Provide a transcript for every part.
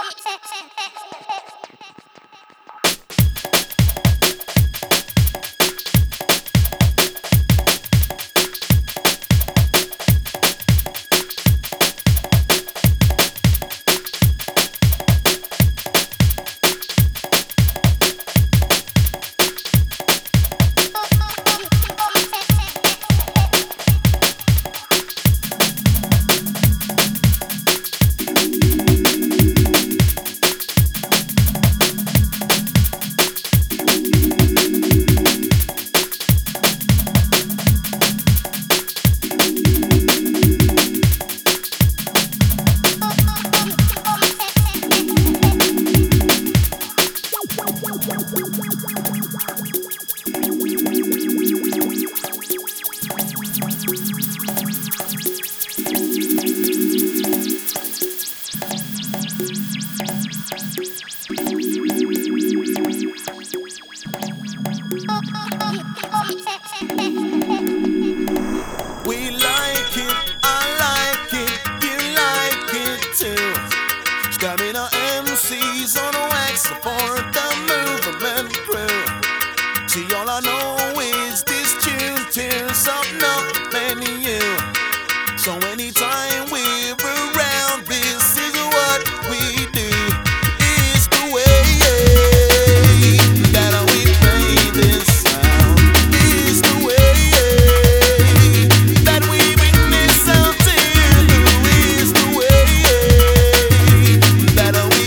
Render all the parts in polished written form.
We like it, I like it, you like it too. Stamina MCs on wax for the movement crew. See, all I know is this tune tears up nothing you. So anytime we're around, this is what we do. It's the way that we play this sound. It's the way that we bring this sound to you. It's the way that we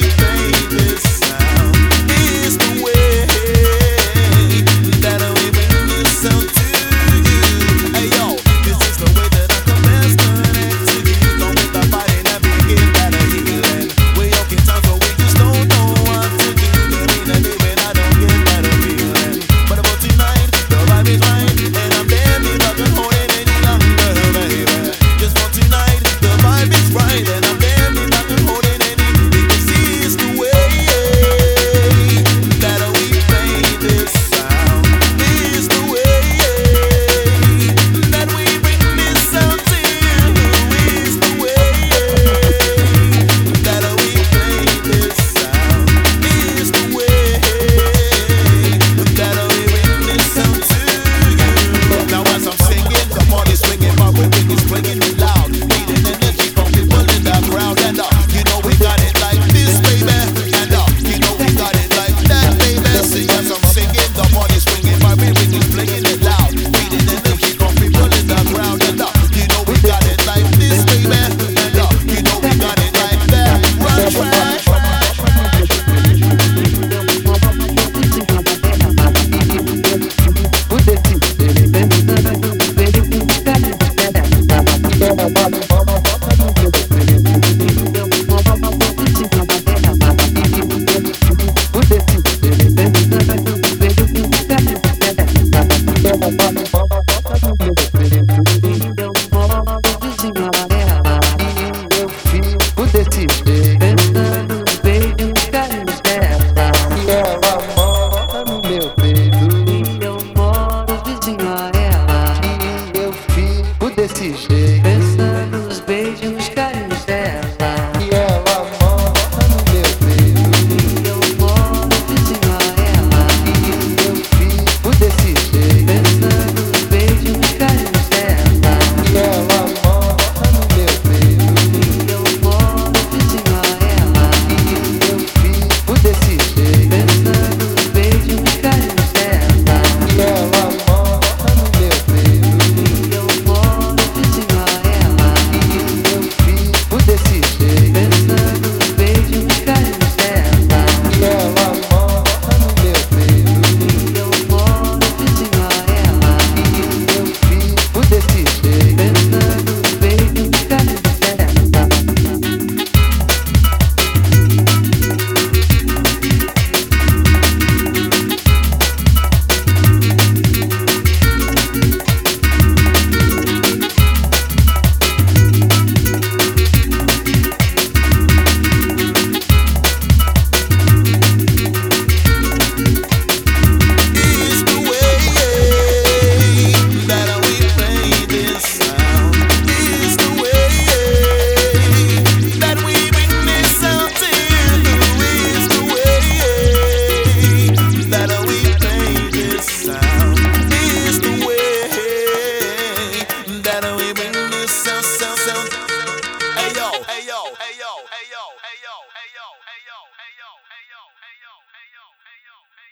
hey yo, hey yo, hey yo, hey yo, hey yo.